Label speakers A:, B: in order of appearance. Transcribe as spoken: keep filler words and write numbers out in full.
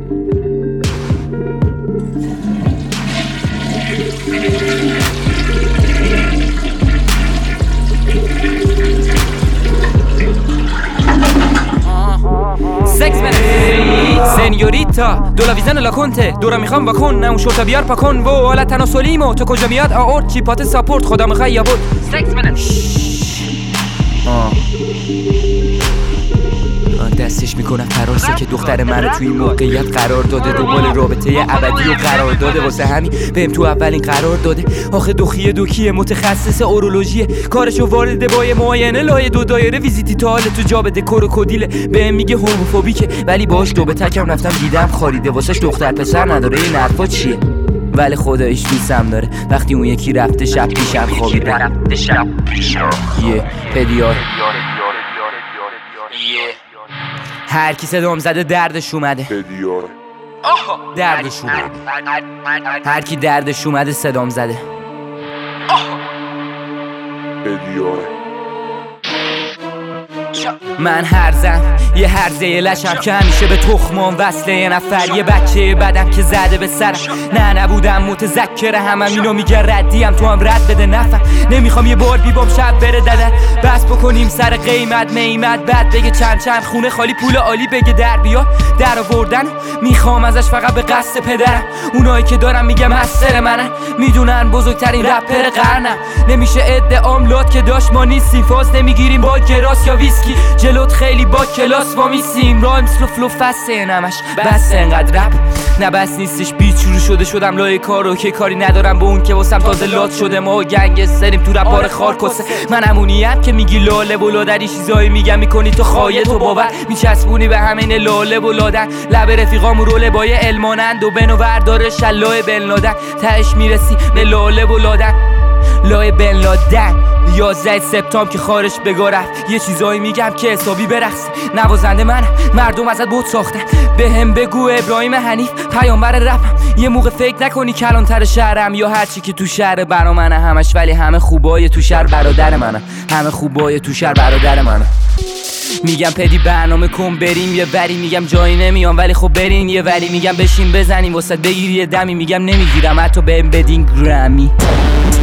A: سنیوریتا دولا ویزن لاکونته دورا میخوام واکن نه اون شورتا بیار پاکن و حالا تناسلیمو تو کجا میاد آورد چیپات ساپورت خدا میخوای یا بود سکس منت آه دستش میکنه فرارسه که دختر منو توی این موقعیت قرار داده دنبال رابطه ابدی و قرار داده واسه همین بهم تو اولین قرار داده آخه دوخیه دوکیه متخصص اورولوژیه کارشو وارد با معاینه لایه دو دایره ویزیتی تا حال تو جا بده کروکودیله بهم میگه هوموفوبیکه ولی باش دو به تکم رفتم دیدم خاریده واسش دختر پسر نداره این حرفا چیه ولی خداییش دوستم داره وقتی اون یکی رفته شب پیشم خوابیده رفته شب پیشم یه پدیار هر کی صدام زده دردش اومده دردش اومده هر کی دردش اومده صدام زده من هرزم یه هرزه لشم که همیشه به تخمام وصله یه نفر یه بچه بدم که زده به سرم نه نبودم متذکره همم اینو میگه ردیم تو هم رد بده نفهم نمیخوام یه بار بیبام شب بره ددر بس بکنیم سر قیمت میمت بعد بگه چند چند خونه خالی پول عالی بگه در بیاد در آوردن میخوام ازش فقط به قصد پدرم اونایی که دارم میگم مستر منن میدونن بزرگترین رپر قرنم نمیشه ادعام لات که داشت ما نیستیم فاز نمیگیریم با گراس یا ویسکی جلوت خیلی با کلاس وامیسیم رایمز رو فلو فسته نمش بس انقدر رپ نه بس نیستش بیت شروع شده شدم لای کارو که کاری ندارم به اون که واسم تازه لات شده ما گنگستریم تو رپار خارکسه من همونیم که میگی لاله و لادری چیزایی میگم میکنی تو خایه تو باور میچسبونی به همین لاله و لادن لب رفیقامو رول بای علمانند و بنو ورداره شلای بن لادن تهش میرسی به لاله و لادن لای بن لادن یازده سپتامبر که خارج بگاه رفت یه چیزایی میگم که حسابی برقص نوازنده من مردم ازت بود ساختن به هم بگو ابراهیم حنیف پیامبر رپم یه موقع فکر نکنی کلانتر شهرم یا هرچی که تو شهر برا منه همش ولی همه خوبای تو شهر برادر منه همه خوبای تو شهر برادر منه میگم پدی برنامه کن بریم یه وری میگم جایی نمیام ولی خب برین یه وری میگم بشین بزنیم واسه بگیر یه دمی میگم نمیگیرم حتی بهم بدین گرمی